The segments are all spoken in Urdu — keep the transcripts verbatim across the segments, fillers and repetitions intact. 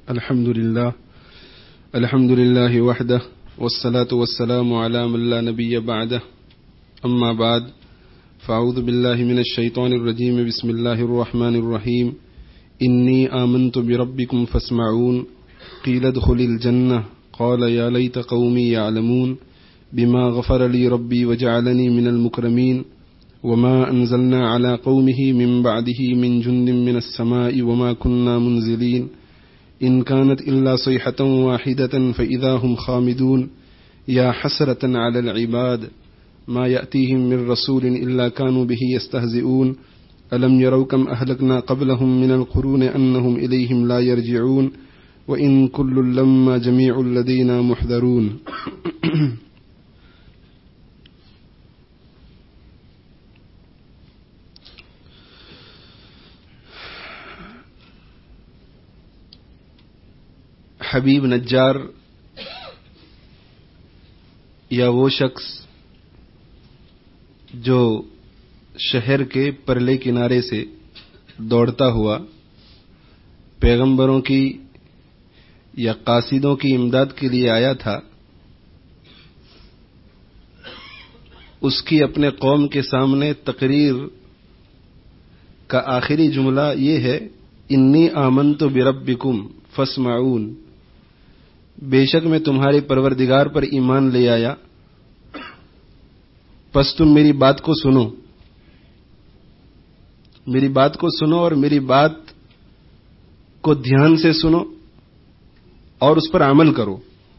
الحمد لله الحمد لله وحده والصلاة والسلام على من لا نبي بعده أما بعد فأعوذ بالله من الشيطان الرجيم بسم الله الرحمن الرحيم إني آمنت بربكم فاسمعون قيل ادخل الجنة قال يا ليت قومي يعلمون بما غفر لي ربي وجعلني من المكرمين وما أنزلنا على قومه من بعده من جند من السماء وما كنا منزلين إن كانت إلا صيحة واحدة فإذا هم خامدون يا حسرة على العباد ما يأتيهم من رسول إلا كانوا به يستهزئون ألم يروا كم أهلكنا قبلهم من القرون أنهم إليهم لا يرجعون وإن كل لما جميع لدينا محذرون. حبیب نجار یا وہ شخص جو شہر کے پرلے کنارے سے دوڑتا ہوا پیغمبروں کی یا قاصدوں کی امداد کے لیے آیا تھا، اس کی اپنے قوم کے سامنے تقریر کا آخری جملہ یہ ہے، انی آمنت بربکم فاسمعون، بے شک میں تمہارے پروردگار پر ایمان لے آیا، پس تم میری بات کو سنو میری بات کو سنو اور میری بات کو دھیان سے سنو اور اس پر عمل کرو.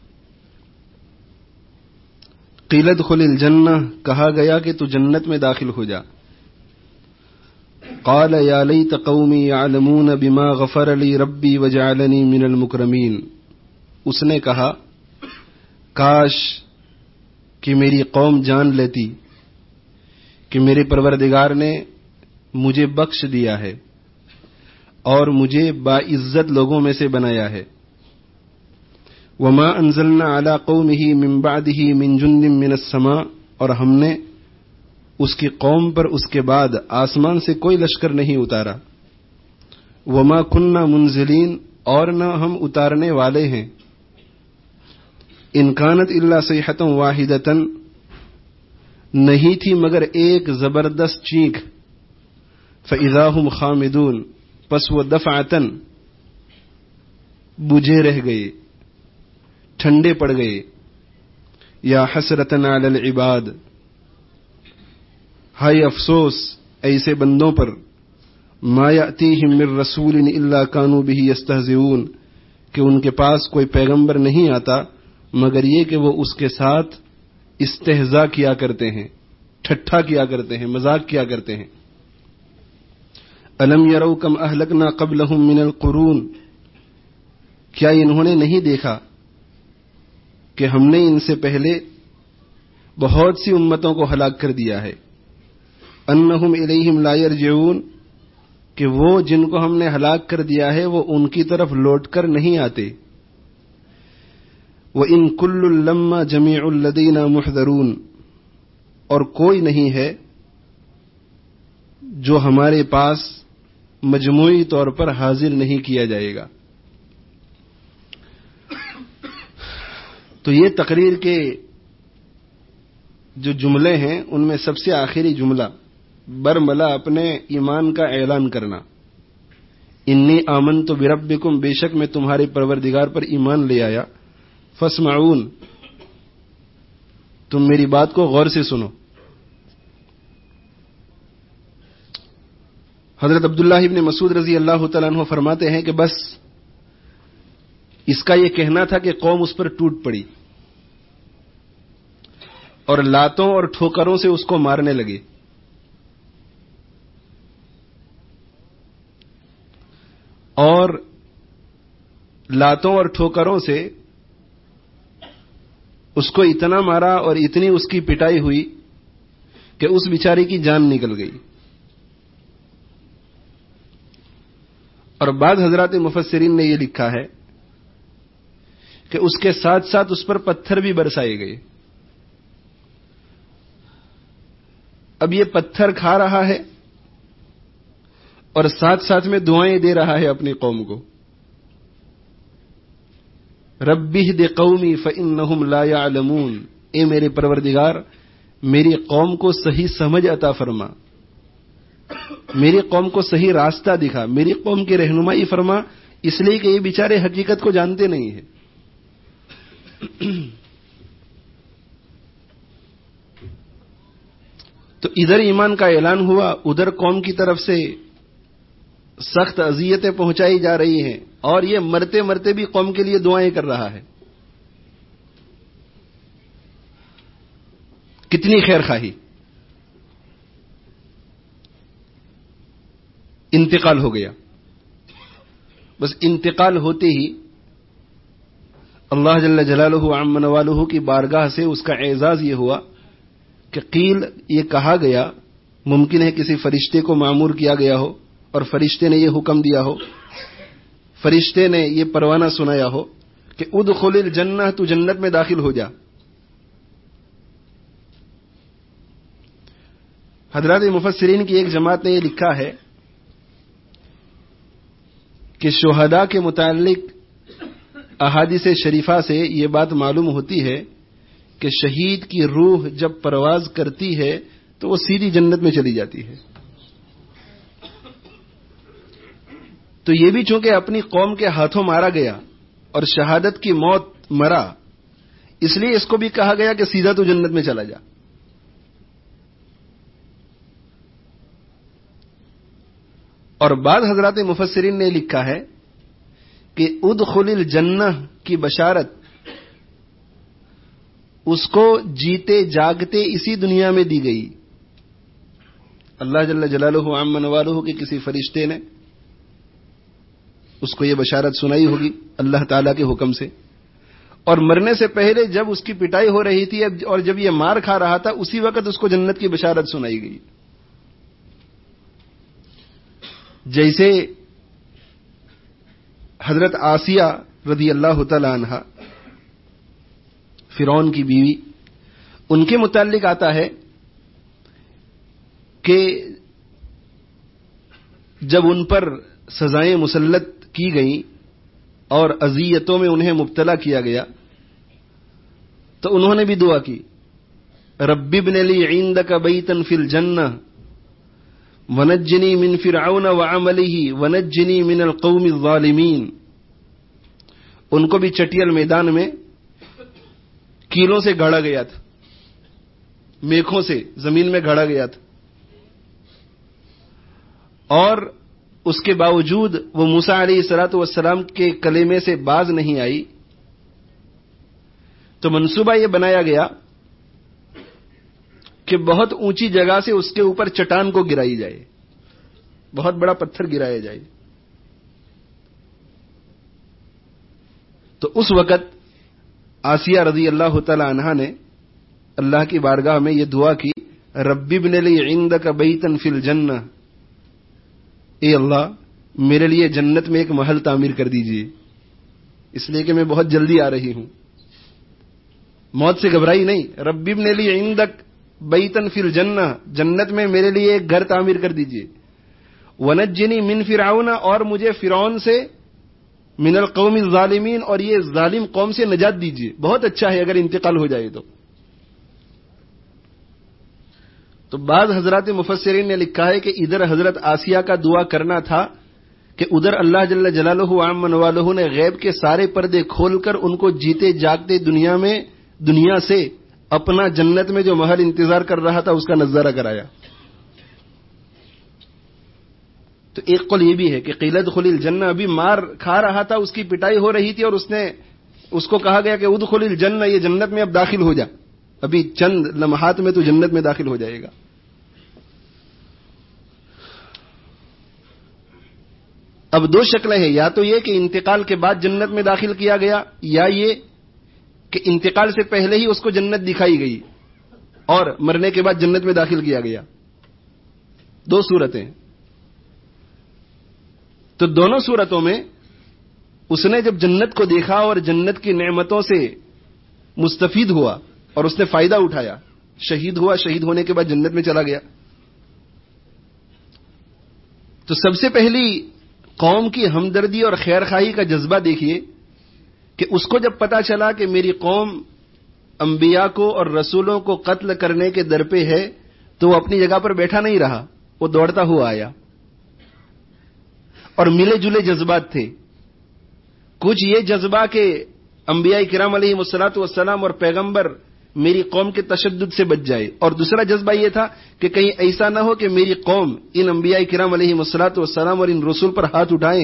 قیل ادخل الجنہ، کہا گیا کہ تو جنت میں داخل ہو جا. قال یا لیت قومی یعلمون بما غفر لی ربی وجعلنی من المکرمین، اس نے کہا کاش کہ میری قوم جان لیتی کہ میرے پروردگار نے مجھے بخش دیا ہے اور مجھے باعزت لوگوں میں سے بنایا ہے. وما انزلنا علی قومہ من بعدہ من جند من السماء، اور ہم نے اس کی قوم پر اس کے بعد آسمان سے کوئی لشکر نہیں اتارا. وما کننا منزلین، اور نہ ہم اتارنے والے ہیں. ان کانت الا صیحۃ واحدۃ، نہیں تھی مگر ایک زبردست چینخ. فاذا هم خامدون، پس وہ دفعتاً بجھے رہ گئے، ٹھنڈے پڑ گئے. یا حسرۃ علی العباد، ہائے افسوس ایسے بندوں پر. ما یأتیہم من رسول الا کانوا بہ یستہزئون، کہ ان کے پاس کوئی پیغمبر نہیں آتا مگر یہ کہ وہ اس کے ساتھ استہزاء کیا کرتے ہیں، ٹھٹھا کیا کرتے ہیں، مذاق کیا کرتے ہیں. الم یروا کم اہلکنا قبلہم من القرون، کیا انہوں نے نہیں دیکھا کہ ہم نے ان سے پہلے بہت سی امتوں کو ہلاک کر دیا ہے. انہم الیہم لا یرجعون، کہ وہ جن کو ہم نے ہلاک کر دیا ہے وہ ان کی طرف لوٹ کر نہیں آتے. وَإِن كُلٌّ لَمَّا جَمِيعٌ لَدَيْنَا مُحْضَرُونَ، اور کوئی نہیں ہے جو ہمارے پاس مجموعی طور پر حاضر نہیں کیا جائے گا. تو یہ تقریر کے جو جملے ہیں ان میں سب سے آخری جملہ برملا اپنے ایمان کا اعلان کرنا. انی آمنت بربکم، بے شک میں تمہارے پروردگار پر ایمان لے آیا. فاسمعون، تم میری بات کو غور سے سنو. حضرت عبداللہ ابن مسعود رضی اللہ تعالیٰ عنہ فرماتے ہیں کہ بس اس کا یہ کہنا تھا کہ قوم اس پر ٹوٹ پڑی اور لاتوں اور ٹھوکروں سے اس کو مارنے لگے. اور لاتوں اور ٹھوکروں سے اس کو اتنا مارا اور اتنی اس کی پٹائی ہوئی کہ اس بیچاری کی جان نکل گئی. اور بعض حضرات مفسرین نے یہ لکھا ہے کہ اس کے ساتھ ساتھ اس پر پتھر بھی برسائے گئے. اب یہ پتھر کھا رہا ہے اور ساتھ ساتھ میں دعائیں دے رہا ہے اپنی قوم کو. ربی اہد قومی فانہم لا یعلمون، اے میرے پروردگار میری قوم کو صحیح سمجھ عطا فرما، میری قوم کو صحیح راستہ دکھا، میری قوم کی رہنمائی فرما، اس لیے کہ یہ بیچارے حقیقت کو جانتے نہیں ہیں۔ تو ادھر ایمان کا اعلان ہوا، ادھر قوم کی طرف سے سخت اذیتیں پہنچائی جا رہی ہیں، اور یہ مرتے مرتے بھی قوم کے لیے دعائیں کر رہا ہے۔ کتنی خیر خواہی۔ انتقال ہو گیا، بس انتقال ہوتے ہی اللہ جل جلالہ عم نوالہ کی بارگاہ سے اس کا اعزاز یہ ہوا کہ قیل یہ کہا گیا، ممکن ہے کسی فرشتے کو مامور کیا گیا ہو اور فرشتے نے یہ حکم دیا ہو، فرشتے نے یہ پروانہ سنایا ہو کہ ادخل الجنہ، تو جنت میں داخل ہو جا۔ حضرات مفسرین کی ایک جماعت نے یہ لکھا ہے کہ شہداء کے متعلق احادیث شریفہ سے یہ بات معلوم ہوتی ہے کہ شہید کی روح جب پرواز کرتی ہے تو وہ سیدھی جنت میں چلی جاتی ہے۔ تو یہ بھی چونکہ اپنی قوم کے ہاتھوں مارا گیا اور شہادت کی موت مرا، اس لیے اس کو بھی کہا گیا کہ سیدھا تو جنت میں چلا جا۔ اور بعض حضرات مفسرین نے لکھا ہے کہ ادخل الجنہ کی بشارت اس کو جیتے جاگتے اسی دنیا میں دی گئی۔ اللہ جل جلالہ عم نوالہ کے کسی فرشتے نے اس کو یہ بشارت سنائی ہوگی اللہ تعالی کے حکم سے، اور مرنے سے پہلے جب اس کی پٹائی ہو رہی تھی اور جب یہ مار کھا رہا تھا اسی وقت اس کو جنت کی بشارت سنائی گئی۔ جیسے حضرت آسیہ رضی اللہ تعالی عنہا فرعون کی بیوی، ان کے متعلق آتا ہے کہ جب ان پر سزائیں مسلط کی گئیں اور اذیتوں میں انہیں مبتلا کیا گیا تو انہوں نے بھی دعا کی، رب ابن لی عندک بیتا فی الجنہ ونجنی من فرعون وعملہ ونجنی من القوم الظالمین۔ ان کو بھی چٹیل میدان میں کیلوں سے گاڑا گیا تھا، میخوں سے زمین میں گاڑا گیا تھا، اور اس کے باوجود وہ موسیٰ علیہ الصلوۃ والسلام کے کلمے سے باز نہیں آئی، تو منصوبہ یہ بنایا گیا کہ بہت اونچی جگہ سے اس کے اوپر چٹان کو گرائی جائے، بہت بڑا پتھر گرایا جائے۔ تو اس وقت آسیہ رضی اللہ تعالی عنہا نے اللہ کی بارگاہ میں یہ دعا کی، رب ابن لی عندک بیتا فی الجنہ، اے اللہ میرے لیے جنت میں ایک محل تعمیر کر دیجئے، اس لیے کہ میں بہت جلدی آ رہی ہوں۔ موت سے گھبرائی نہیں، رب ابن لی عندک بیتا فی الجنہ، جنت میں میرے لیے ایک گھر تعمیر کر دیجئے، ونجنی من فرعون، اور مجھے فرعون سے، من القوم الظالمین، اور یہ ظالم قوم سے نجات دیجئے۔ بہت اچھا ہے اگر انتقال ہو جائے تو۔ تو بعض حضرات مفسرین نے لکھا ہے کہ ادھر حضرت آسیہ کا دعا کرنا تھا کہ ادھر اللہ جل جلالہ عم نوالہ نے غیب کے سارے پردے کھول کر ان کو جیتے جاگتے دنیا میں دنیا سے اپنا جنت میں جو محل انتظار کر رہا تھا اس کا نظارہ کرایا۔ تو ایک قول یہ بھی ہے کہ قیل ادخل الجنہ، ابھی مار کھا رہا تھا، اس کی پٹائی ہو رہی تھی اور اس نے اس کو کہا گیا کہ ادخل الجنہ، یہ جنت میں اب داخل ہو جا، ابھی چند لمحات میں تو جنت میں داخل ہو جائے گا۔ اب دو شکلیں ہیں، یا تو یہ کہ انتقال کے بعد جنت میں داخل کیا گیا، یا یہ کہ انتقال سے پہلے ہی اس کو جنت دکھائی گئی اور مرنے کے بعد جنت میں داخل کیا گیا۔ دو صورتیں۔ تو دونوں صورتوں میں اس نے جب جنت کو دیکھا اور جنت کی نعمتوں سے مستفید ہوا اور اس نے فائدہ اٹھایا، شہید ہوا، شہید ہونے کے بعد جنت میں چلا گیا۔ تو سب سے پہلی قوم کی ہمدردی اور خیر خواہی کا جذبہ دیکھیے کہ اس کو جب پتا چلا کہ میری قوم انبیاء کو اور رسولوں کو قتل کرنے کے در پہ ہے تو وہ اپنی جگہ پر بیٹھا نہیں رہا، وہ دوڑتا ہوا آیا. اور ملے جلے جذبات تھے. کچھ یہ جذبہ کہ انبیاء کرام علیہ الصلوۃ والسلام اور پیغمبر میری قوم کے تشدد سے بچ جائے، اور دوسرا جذبہ یہ تھا کہ کہیں ایسا نہ ہو کہ میری قوم ان انبیاء کرام علیہ الصلوۃ والسلام اور ان رسول پر ہاتھ اٹھائیں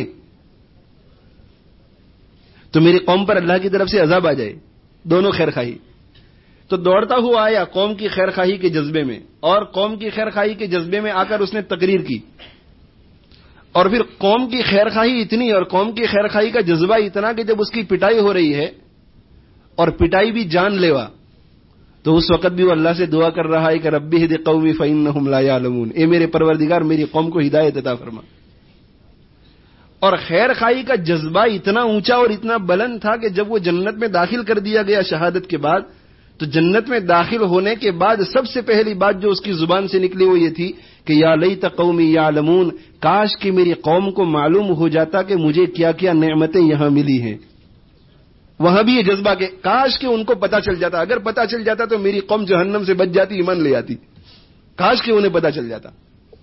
تو میری قوم پر اللہ کی طرف سے عذاب آ جائے. دونوں خیر خواہی. تو دوڑتا ہوا آیا قوم کی خیر خواہی کے جذبے میں، اور قوم کی خیر خواہی کے جذبے میں آ کر اس نے تقریر کی. اور پھر قوم کی خیر خواہی اتنی اور قوم کی خیر خواہی کا جذبہ اتنا کہ جب اس کی پٹائی ہو رہی ہے اور پٹائی بھی جان لیوا، تو اس وقت بھی وہ اللہ سے دعا کر رہا ہے کہ ربی اہد قومی فإنہم لا یعلمون، اے میرے پروردگار میری قوم کو ہدایت عطا فرما. اور خیر خواہی کا جذبہ اتنا اونچا اور اتنا بلند تھا کہ جب وہ جنت میں داخل کر دیا گیا شہادت کے بعد، تو جنت میں داخل ہونے کے بعد سب سے پہلی بات جو اس کی زبان سے نکلی وہ یہ تھی کہ یا لیت قومی یعلمون، کاش کہ میری قوم کو معلوم ہو جاتا کہ مجھے کیا کیا نعمتیں یہاں ملی ہیں. وہاں بھی یہ جذبہ کہ کاش کہ ان کو پتا چل جاتا، اگر پتا چل جاتا تو میری قوم جہنم سے بچ جاتی، ایمان لے آتی. کاش کہ انہیں پتا چل جاتا.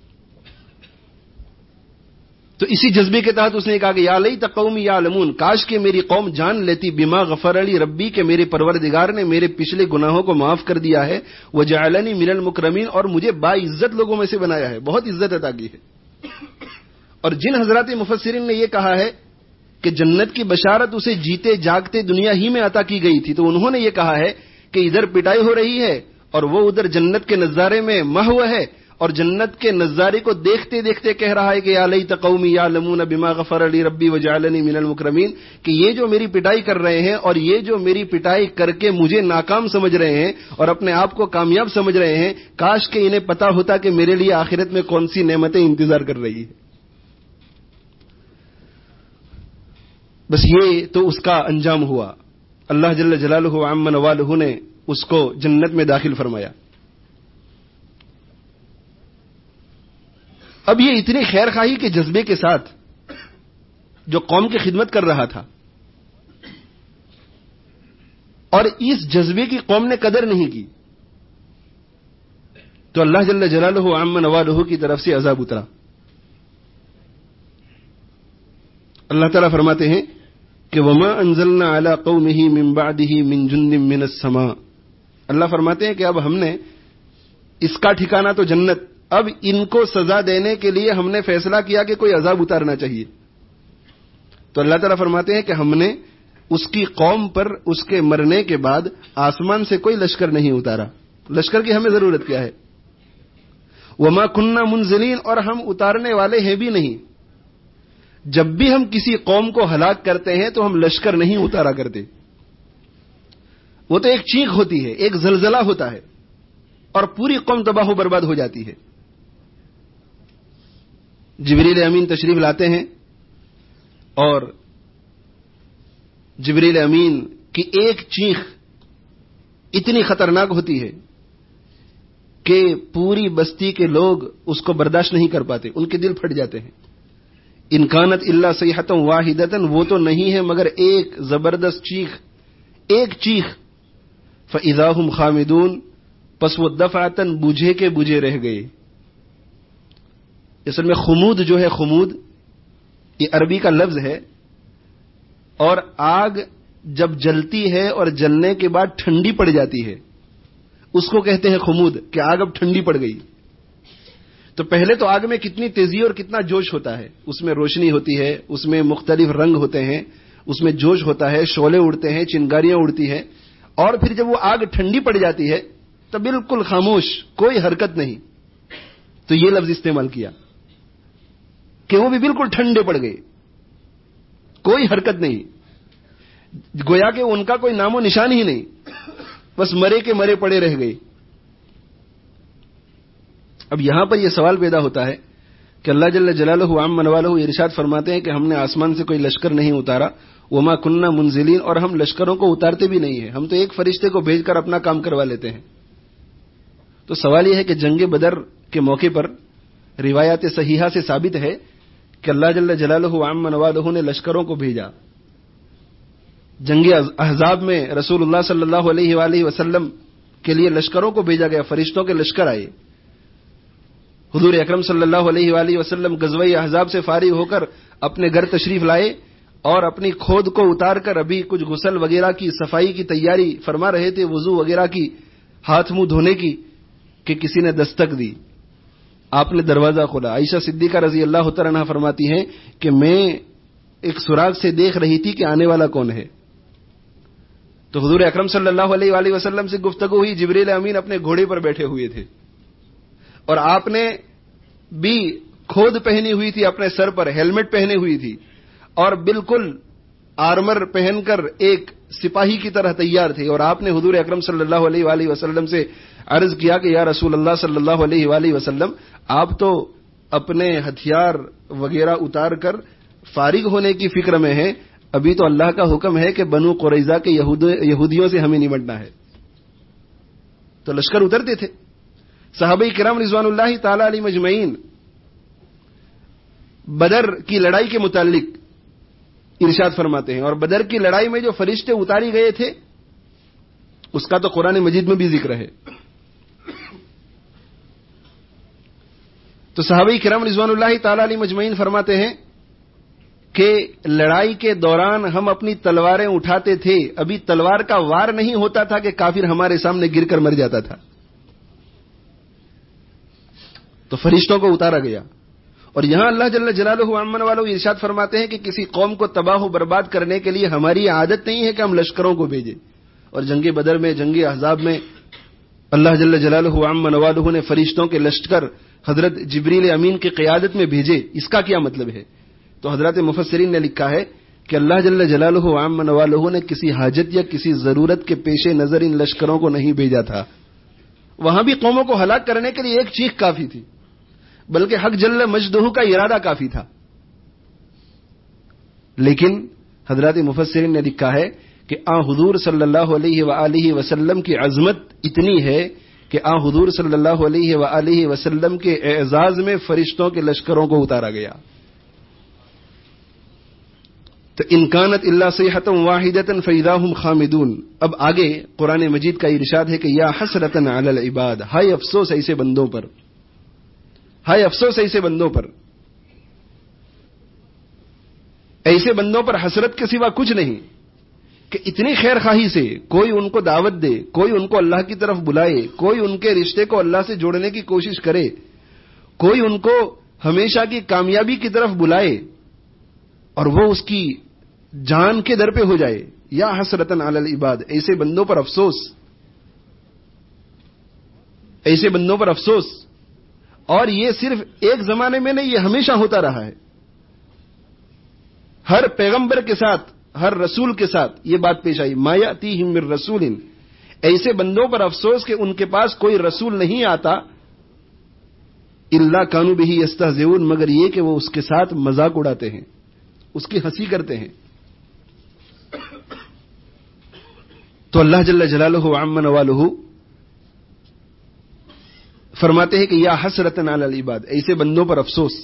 تو اسی جذبے کے تحت اس نے کہا کہ یا لیت قومی یعلمون، کاش کہ میری قوم جان لیتی بما غفر لی ربی، کہ میرے پروردگار نے میرے پچھلے گناہوں کو معاف کر دیا ہے، وجعلنی من المکرمین، اور مجھے باعزت لوگوں میں سے بنایا ہے، بہت عزت عطا کی ہے. اور جن حضرات مفسرین نے یہ کہا ہے کہ جنت کی بشارت اسے جیتے جاگتے دنیا ہی میں عطا کی گئی تھی، تو انہوں نے یہ کہا ہے کہ ادھر پٹائی ہو رہی ہے اور وہ ادھر جنت کے نظارے میں محو ہے، اور جنت کے نظارے کو دیکھتے دیکھتے کہہ رہا ہے کہ یا لیت قومی یعلمون بما غفر لی ربی وجعلنی من المکرمین، کہ یہ جو میری پٹائی کر رہے ہیں اور یہ جو میری پٹائی کر کے مجھے ناکام سمجھ رہے ہیں اور اپنے آپ کو کامیاب سمجھ رہے ہیں، کاش کہ انہیں پتا ہوتا کہ میرے لیے آخرت میں کون سی نعمتیں انتظار کر رہی ہیں. بس یہ تو اس کا انجام ہوا. اللہ جل جلالہ عم نوالہ نے اس کو جنت میں داخل فرمایا. اب یہ اتنی خیر خواہی کے جذبے کے ساتھ جو قوم کی خدمت کر رہا تھا، اور اس جذبے کی قوم نے قدر نہیں کی، تو اللہ جل جلالہ عم نوالہ کی طرف سے عذاب اترا. اللہ تعالیٰ فرماتے ہیں کہ وما انزلنا علی قومہ من بعدہ من جند من السماء، اللہ فرماتے ہیں کہ اب ہم نے اس کا ٹھکانہ تو جنت، اب ان کو سزا دینے کے لیے ہم نے فیصلہ کیا کہ کوئی عذاب اتارنا چاہیے. تو اللہ تعالیٰ فرماتے ہیں کہ ہم نے اس کی قوم پر اس کے مرنے کے بعد آسمان سے کوئی لشکر نہیں اتارا. لشکر کی ہمیں ضرورت کیا ہے؟ وما کننا منزلین، اور ہم اتارنے والے ہیں بھی نہیں. جب بھی ہم کسی قوم کو ہلاک کرتے ہیں تو ہم لشکر نہیں اتارا کرتے. وہ تو ایک چیخ ہوتی ہے، ایک زلزلہ ہوتا ہے اور پوری قوم تباہ و برباد ہو جاتی ہے. جبریل امین تشریف لاتے ہیں اور جبریل امین کی ایک چیخ اتنی خطرناک ہوتی ہے کہ پوری بستی کے لوگ اس کو برداشت نہیں کر پاتے، ان کے دل پھٹ جاتے ہیں. ان کانت الا صیحۃ واحدۃ، وہ تو نہیں ہے مگر ایک زبردست چیخ، ایک چیخ. فاذا هم خامدون، پس وہ دفعتاً بجھے کے بجھے رہ گئے. اصل میں خمود جو ہے، خمود یہ عربی کا لفظ ہے، اور آگ جب جلتی ہے اور جلنے کے بعد ٹھنڈی پڑ جاتی ہے اس کو کہتے ہیں خمود، کہ آگ اب ٹھنڈی پڑ گئی. تو پہلے تو آگ میں کتنی تیزی اور کتنا جوش ہوتا ہے، اس میں روشنی ہوتی ہے، اس میں مختلف رنگ ہوتے ہیں، اس میں جوش ہوتا ہے، شعلے اڑتے ہیں، چنگاریاں اڑتی ہیں، اور پھر جب وہ آگ ٹھنڈی پڑ جاتی ہے تو بالکل خاموش، کوئی حرکت نہیں. تو یہ لفظ استعمال کیا کہ وہ بھی بالکل ٹھنڈے پڑ گئے، کوئی حرکت نہیں، گویا کہ ان کا کوئی نام و نشان ہی نہیں، بس مرے کے مرے پڑے رہ گئے. اب یہاں پر یہ سوال پیدا ہوتا ہے کہ اللہ جل جلالہ عم نوالہ ارشاد فرماتے ہیں کہ ہم نے آسمان سے کوئی لشکر نہیں اتارا، وما کننا منزلین، اور ہم لشکروں کو اتارتے بھی نہیں ہیں، ہم تو ایک فرشتے کو بھیج کر اپنا کام کروا لیتے ہیں. تو سوال یہ ہے کہ جنگ بدر کے موقع پر روایات صحیحہ سے ثابت ہے کہ اللہ جل جلالہ عم نوالہ نے لشکروں کو بھیجا، جنگ احزاب میں رسول اللہ صلی اللہ علیہ وآلہ وسلم کے لیے لشکروں کو بھیجا گیا، فرشتوں کے لشکر آئے. حضور اکرم صلی اللہ علیہ وآلہ وسلم غزوہ احزاب سے فارغ ہو کر اپنے گھر تشریف لائے اور اپنی کھود کو اتار کر ابھی کچھ غسل وغیرہ کی صفائی کی تیاری فرما رہے تھے، وضو وغیرہ کی، ہاتھ منہ دھونے کی، کہ کسی نے دستک دی. آپ نے دروازہ کھولا. عائشہ صدیقہ رضی اللہ تعالی عنہا فرماتی ہیں کہ میں ایک سراغ سے دیکھ رہی تھی کہ آنے والا کون ہے. تو حضور اکرم صلی اللہ علیہ وآلہ وسلم سے گفتگو ہوئی. جبریل امین اپنے گھوڑے پر بیٹھے ہوئے تھے اور آپ نے بھی کھود پہنی ہوئی تھی، اپنے سر پر ہیلمٹ پہنی ہوئی تھی اور بالکل آرمر پہن کر ایک سپاہی کی طرح تیار تھے. اور آپ نے حضور اکرم صلی اللہ علیہ وآلہ وسلم سے عرض کیا کہ یا رسول اللہ صلی اللہ علیہ وآلہ وسلم، آپ تو اپنے ہتھیار وغیرہ اتار کر فارغ ہونے کی فکر میں ہیں، ابھی تو اللہ کا حکم ہے کہ بنو قریظہ کے یہودیوں سے ہمیں نمٹنا ہے. تو لشکر اترتے تھے. صحابہ کرام رضوان اللہ تعالی علیہ مجمعین بدر کی لڑائی کے متعلق ارشاد فرماتے ہیں، اور بدر کی لڑائی میں جو فرشتے اتاری گئے تھے اس کا تو قرآن مجید میں بھی ذکر ہے. تو صحابہ کرام رضوان اللہ تعالی علیہ مجمعین فرماتے ہیں کہ لڑائی کے دوران ہم اپنی تلواریں اٹھاتے تھے، ابھی تلوار کا وار نہیں ہوتا تھا کہ کافر ہمارے سامنے گر کر مر جاتا تھا. تو فرشتوں کو اتارا گیا. اور یہاں اللہ جل جلالہ عمن والو ارشاد فرماتے ہیں کہ کسی قوم کو تباہ و برباد کرنے کے لیے ہماری عادت نہیں ہے کہ ہم لشکروں کو بھیجیں. اور جنگ بدر میں، جنگ احزاب میں اللہ جل جلالہ عمن والو نے فرشتوں کے لشکر حضرت جبریل امین کی قیادت میں بھیجے. اس کا کیا مطلب ہے؟ تو حضرات مفسرین نے لکھا ہے کہ اللہ جل جلالہ عمن والہ نے کسی حاجت یا کسی ضرورت کے پیش نظر ان لشکروں کو نہیں بھیجا تھا. وہاں بھی قوموں کو ہلاک کرنے کے لیے ایک چیخ کافی تھی، بلکہ حق جل مجدہ کا ارادہ کافی تھا. لیکن حضرات مفسرین نے لکھا ہے کہ آن حضور صلی اللہ علیہ وآلہ وسلم کی عظمت اتنی ہے کہ آن حضور صلی اللہ علیہ وآلہ وسلم کے اعزاز میں فرشتوں کے لشکروں کو اتارا گیا. تو ان کانت الا صیحۃ واحدۃ فاذا هم خامدون. اب آگے قرآن مجید کا ارشاد ہے کہ یا حسرۃ علی العباد، ہائے افسوس ایسے بندوں پر، ہائے افسوس ایسے بندوں پر. ایسے بندوں پر حسرت کے سوا کچھ نہیں کہ اتنی خیر خواہی سے کوئی ان کو دعوت دے، کوئی ان کو اللہ کی طرف بلائے، کوئی ان کے رشتے کو اللہ سے جوڑنے کی کوشش کرے، کوئی ان کو ہمیشہ کی کامیابی کی طرف بلائے اور وہ اس کی جان کے در پہ ہو جائے. یا حسرتن علی العباد، ایسے بندوں پر افسوس، ایسے بندوں پر افسوس. اور یہ صرف ایک زمانے میں نہیں، یہ ہمیشہ ہوتا رہا ہے. ہر پیغمبر کے ساتھ، ہر رسول کے ساتھ یہ بات پیش آئی. ما یاتیہم من رسول، ایسے بندوں پر افسوس کہ ان کے پاس کوئی رسول نہیں آتا، الا کانوا بہ یستہزئون، مگر یہ کہ وہ اس کے ساتھ مذاق اڑاتے ہیں، اس کی ہنسی کرتے ہیں. تو اللہ جل جلالہ عمن والہ فرماتے ہیں کہ یا حسرتن علی العباد، ایسے بندوں پر افسوس.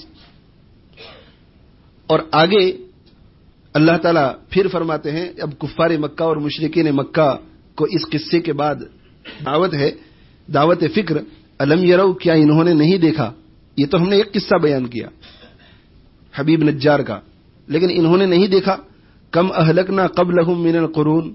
اور آگے اللہ تعالیٰ پھر فرماتے ہیں، اب کفار مکہ اور مشرکین مکہ کو اس قصے کے بعد دعوت ہے، دعوت فکر. الم یرو، کیا انہوں نے نہیں دیکھا؟ یہ تو ہم نے ایک قصہ بیان کیا حبیب نجار کا، لیکن انہوں نے نہیں دیکھا کم اہلکنا قبلہم من القرون،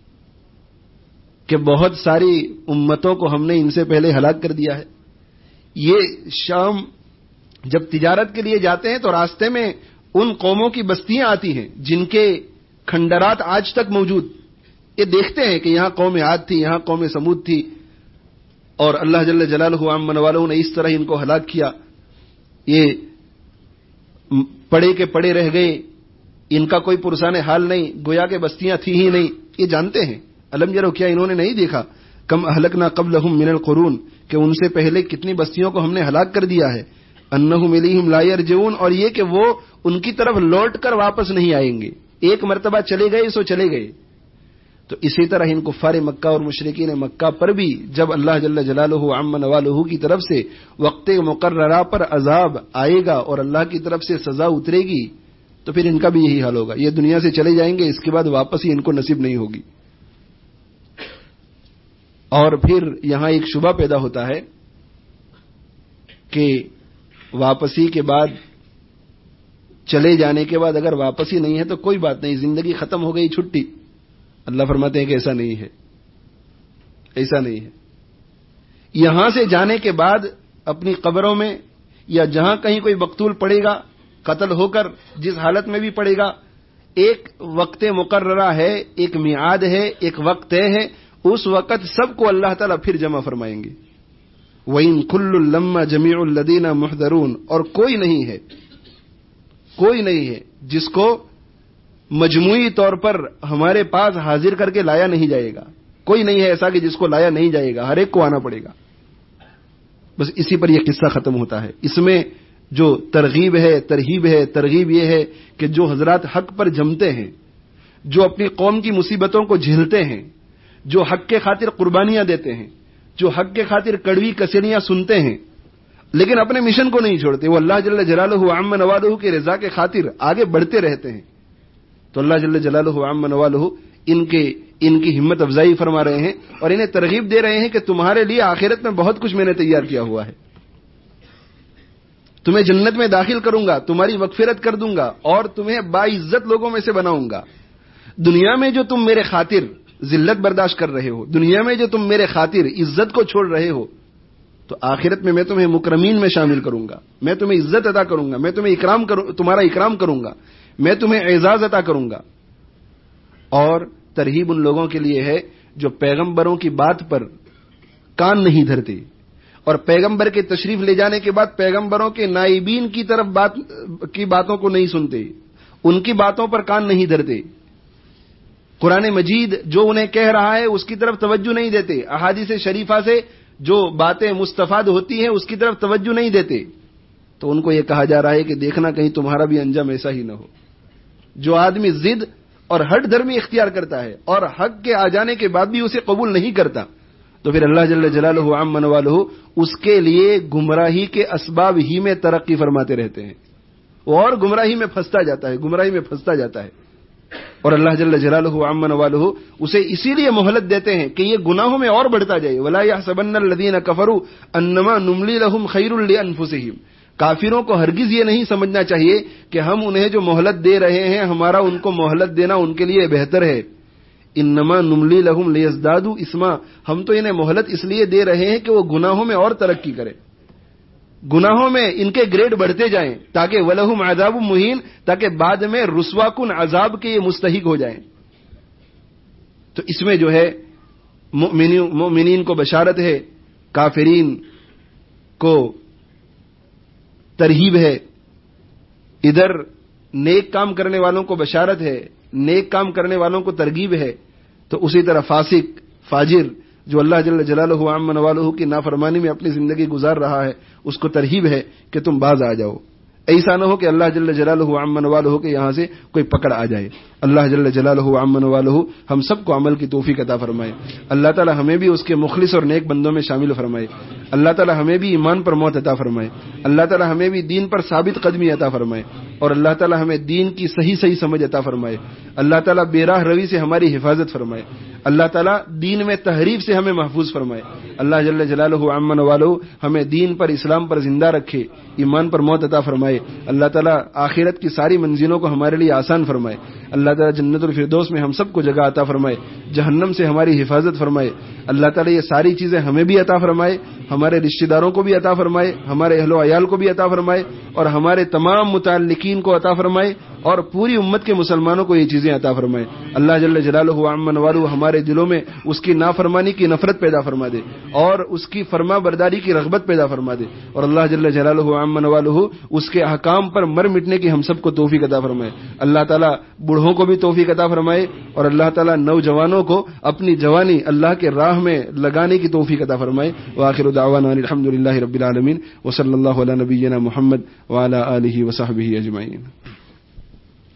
کہ بہت ساری امتوں کو ہم نے ان سے پہلے ہلاک کر دیا ہے. یہ شام جب تجارت کے لیے جاتے ہیں تو راستے میں ان قوموں کی بستیاں آتی ہیں جن کے کھنڈرات آج تک موجود. یہ دیکھتے ہیں کہ یہاں قوم عاد تھی، یہاں قوم سمود تھی، اور اللہ جل جلالہ عمن والہ نے اس طرح ان کو ہلاک کیا. یہ پڑے کے پڑے رہ گئے، ان کا کوئی پرسان حال نہیں، گویا کہ بستیاں تھی ہی نہیں. یہ جانتے ہیں. الم یرو، کیا انہوں نے نہیں دیکھا کم اہلکنا قبلہم من القرون، کہ ان سے پہلے کتنی بستیوں کو ہم نے ہلاک کر دیا ہے. انہم الیہم لا یرجعون، اور یہ کہ وہ ان کی طرف لوٹ کر واپس نہیں آئیں گے. ایک مرتبہ چلے گئے سو چلے گئے. تو اسی طرح ان کفار مکہ اور مشرکین مکہ پر بھی جب اللہ جل جلالہ عمن والہ کی طرف سے وقت مقررہ پر عذاب آئے گا اور اللہ کی طرف سے سزا اترے گی، تو پھر ان کا بھی یہی حال ہوگا. یہ دنیا سے چلے جائیں گے, اس کے بعد واپس ہی ان کو نصیب نہیں ہوگی. اور پھر یہاں ایک شبہ پیدا ہوتا ہے کہ واپسی کے بعد, چلے جانے کے بعد اگر واپسی نہیں ہے تو کوئی بات نہیں, زندگی ختم ہو گئی, چھٹی. اللہ فرماتے ہیں کہ ایسا نہیں ہے, ایسا نہیں ہے. یہاں سے جانے کے بعد اپنی قبروں میں یا جہاں کہیں کوئی مقتول پڑے گا, قتل ہو کر جس حالت میں بھی پڑے گا, ایک وقت مقررہ ہے, ایک میعاد ہے, ایک وقت طے ہے. اس وقت سب کو اللہ تعالیٰ پھر جمع فرمائیں گے. وَإِن كُلُّ لَمَّا جَمِيعُ الَّذِينَ مُحْضَرُونَ, اور کوئی نہیں ہے, کوئی نہیں ہے جس کو مجموعی طور پر ہمارے پاس حاضر کر کے لایا نہیں جائے گا. کوئی نہیں ہے ایسا کہ جس کو لایا نہیں جائے گا, ہر ایک کو آنا پڑے گا. بس اسی پر یہ قصہ ختم ہوتا ہے. اس میں جو ترغیب ہے, ترہیب ہے, ترغیب یہ ہے کہ جو حضرات حق پر جمتے ہیں, جو اپنی قوم کی مصیبتوں کو جھیلتے ہیں, جو حق کے خاطر قربانیاں دیتے ہیں, جو حق کے خاطر کڑوی کسیڑیاں سنتے ہیں لیکن اپنے مشن کو نہیں چھوڑتے, وہ اللہ جل جلالہ عم نوالہ کی رضا کے خاطر آگے بڑھتے رہتے ہیں, تو اللہ جل جلالہ عم نوالہ ان کے ان کی ہمت افزائی فرما رہے ہیں اور انہیں ترغیب دے رہے ہیں کہ تمہارے لیے آخرت میں بہت کچھ میں نے تیار کیا ہوا ہے. تمہیں جنت میں داخل کروں گا, تمہاری مغفرت کر دوں گا اور تمہیں باعزت لوگوں میں سے بناؤں گا. دنیا میں جو تم میرے خاطر ذلت برداشت کر رہے ہو, دنیا میں جو تم میرے خاطر عزت کو چھوڑ رہے ہو, تو آخرت میں میں تمہیں مکرمین میں شامل کروں گا, میں تمہیں عزت عطا کروں گا, میں تمہیں اکرام کروں, تمہارا اکرام کروں گا, میں تمہیں اعزاز عطا کروں گا. اور ترہیب ان لوگوں کے لیے ہے جو پیغمبروں کی بات پر کان نہیں دھرتے اور پیغمبر کے تشریف لے جانے کے بعد پیغمبروں کے نائبین کی طرف بات کی باتوں کو نہیں سنتے, ان کی باتوں پر کان نہیں دھرتے. قرآن مجید جو انہیں کہہ رہا ہے اس کی طرف توجہ نہیں دیتے, احادیث شریفہ سے جو باتیں مستفاد ہوتی ہیں اس کی طرف توجہ نہیں دیتے. تو ان کو یہ کہا جا رہا ہے کہ دیکھنا کہیں تمہارا بھی انجام ایسا ہی نہ ہو. جو آدمی ضد اور ہٹ دھرمی اختیار کرتا ہے اور حق کے آ جانے کے بعد بھی اسے قبول نہیں کرتا, تو پھر اللہ جل جلالہ عم نوالہ اس کے لیے گمراہی کے اسباب ہی میں ترقی فرماتے رہتے ہیں, وہ اور گمراہی میں پھنستا جاتا ہے, گمراہی میں پھنستا جاتا ہے. اور اللہ جل جلالہ عم نوالہ اسے اسی لیے مہلت دیتے ہیں کہ یہ گناہوں میں اور بڑھتا جائے. وَلَا يَحْسَبَنَّ الَّذِينَ كَفَرُوا أَنَّمَا نُمْلِي لَهُمْ خَيْرٌ لِأَنفُسِهِمْ. کافروں کو ہرگز یہ نہیں سمجھنا چاہیے کہ ہم انہیں جو مہلت دے رہے ہیں ہمارا ان کو مہلت دینا ان کے لیے بہتر ہے. انما نملی لہم لیزدادوا اثما, ہم تو انہیں مہلت اس لیے دے رہے ہیں کہ وہ گناہوں میں اور ترقی کریں, گناہوں میں ان کے گریڈ بڑھتے جائیں تاکہ ولہم عذاب مہین, تاکہ بعد میں رسوا کن عذاب کے یہ مستحق ہو جائیں. تو اس میں جو ہے مومنین کو بشارت ہے, کافرین کو ترہیب ہے. ادھر نیک کام کرنے والوں کو بشارت ہے, نیک کام کرنے والوں کو ترغیب ہے, تو اسی طرح فاسق فاجر جو اللہ جل جلالہ عم نوالہ کی نافرمانی میں اپنی زندگی گزار رہا ہے اس کو ترغیب ہے کہ تم باز آ جاؤ. ایسا نہ ہو کہ اللہ جل جلالہ عم نوالہ کے یہاں سے کوئی پکڑ آ جائے. اللہ جل جلالہ عم نوالہ ہم سب کو عمل کی توفیق عطا فرمائے. اللہ تعالی ہمیں بھی اس کے مخلص اور نیک بندوں میں شامل فرمائے. اللہ تعالی ہمیں بھی ایمان پر موت عطا فرمائے. اللہ تعالی ہمیں بھی دین پر ثابت قدمی عطا فرمائے اور اللہ تعالی ہمیں دین کی صحیح صحیح سمجھ عطا فرمائے. اللہ تعالی بے راہ روی سے ہماری حفاظت فرمائے. اللہ تعالی دین میں تحریف سے ہمیں محفوظ فرمائے. اللہ جل جلالہ عم نوالہ ہمیں دین پر اسلام پر زندہ رکھے, ایمان پر موت عطا فرمائے. اللہ تعالی آخرت کی ساری منزلوں کو ہمارے لیے آسان فرمائے. اللہ تعالی جنت الفردوس میں ہم سب کو جگہ عطا فرمائے, جہنم سے ہماری حفاظت فرمائے. اللہ تعالی یہ ساری چیزیں ہمیں بھی عطا فرمائے, ہمارے رشتہ داروں کو بھی عطا فرمائے, ہمارے اہل و عیال کو بھی عطا فرمائے اور ہمارے تمام متعلقین کو عطا فرمائے اور پوری امت کے مسلمانوں کو یہ چیزیں عطا فرمائے. اللہ جل جلالہ عم نوالہ ہمارے دلوں میں اس کی نافرمانی کی نفرت پیدا فرما دے اور اس کی فرما برداری کی رغبت پیدا فرما دے. اور اللہ جل جلالہ عم نوالہ اس کے احکام پر مر مٹنے کی ہم سب کو توفیق عطا فرمائے. اللہ تعالیٰ بوڑھوں کو بھی توفیق عطا فرمائے اور اللہ تعالیٰ نوجوانوں کو اپنی جوانی اللہ کے راہ میں لگانے کی توفیق عطا فرمائے. وآخر دعوانا الحمد للہ رب العالمین وصلی اللہ علی نبینا محمد وعلی آلہ وصحبہ اجمعین.